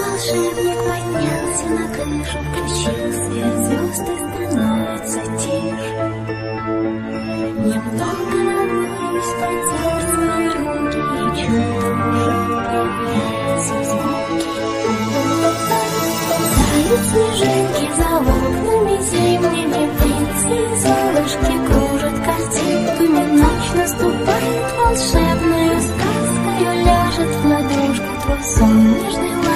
волшебник поднялся на крышу, включил свет звезд и становится тише. Немного волнуюсь, потер свои руки и чудом уже появляются звуки. Тают снежинки за окнами зимними, птицы и золушки кружат картинками. Ночь наступает волшебною сказкою, ляжет в ладошку твой сон нежный.